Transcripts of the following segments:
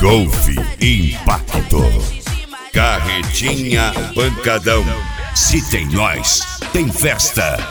Golf Impacto. Carretinha Pancadão. Se tem nós, tem festa.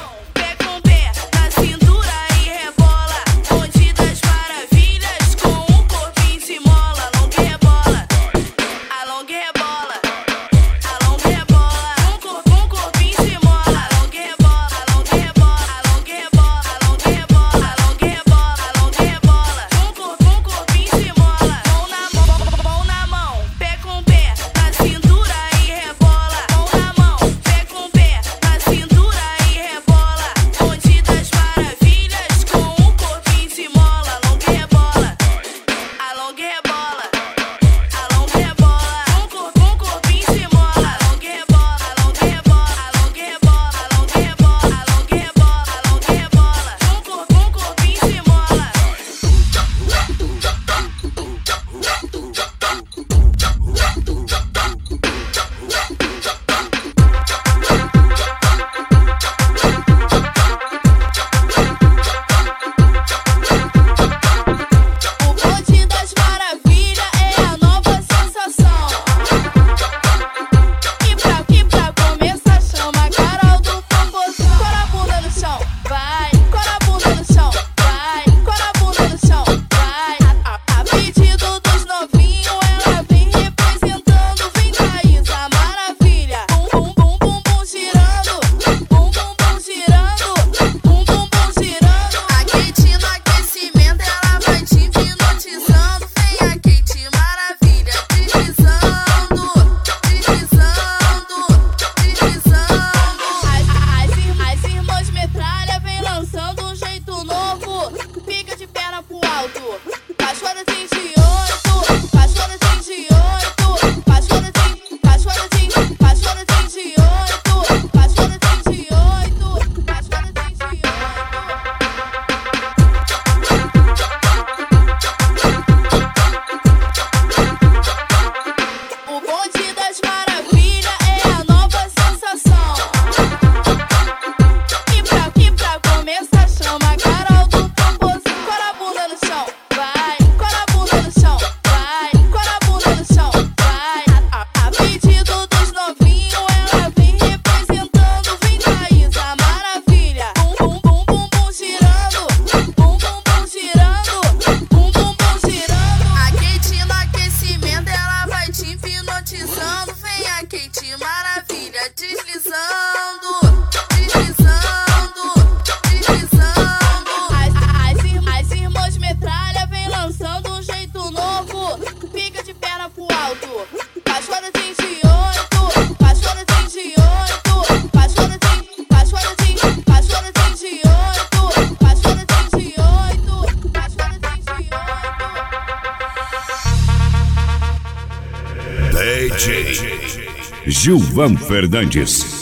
DJ Gilvan Fernandes.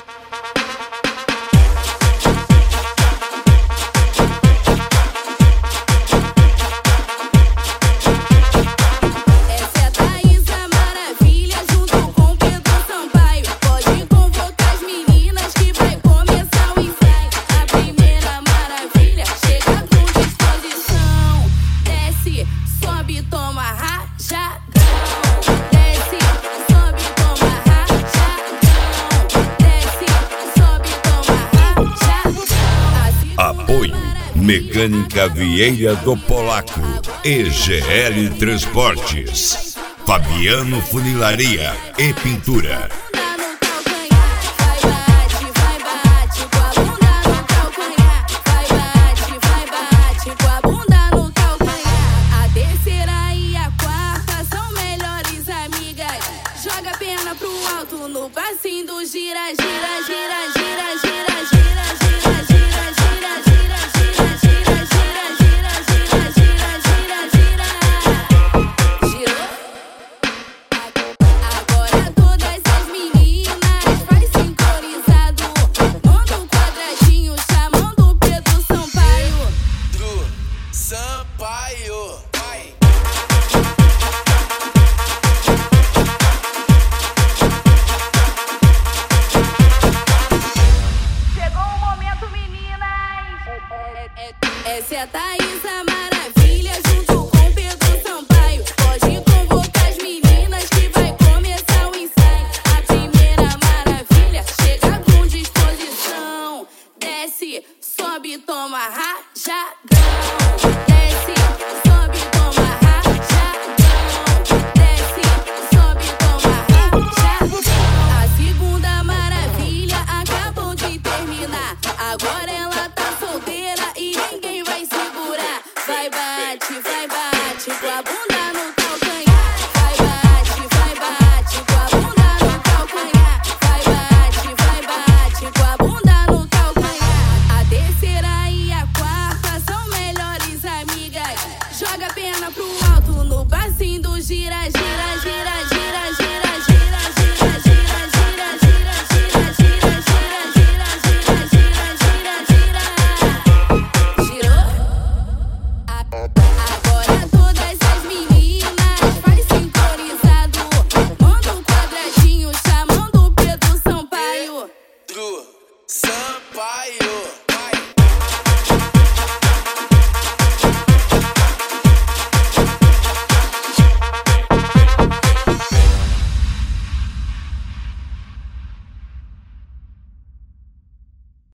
Mecânica Vieira do Polaco, EGL Transportes, Fabiano Funilaria e Pintura. Joga a perna pro alto no passinho do gira, gira, gira, gira, gira, gira, gira, gira, gira, gira, gira, gira, gira, gira, gira, gira, gira. Girou? Agora todas as meninas faz sincronizado. Manda um quadradinho chamando Pedro Sampaio. Pedro Sampaio. Essa é a Thaís, a maravilha, junto com Pedro Sampaio. Pode convocar desce, sobe, toma rajadão. Desce, sobe, toma rajadão. Desce, sobe, toma rajadão. A segunda maravilha acabou de terminar. Agora ela tá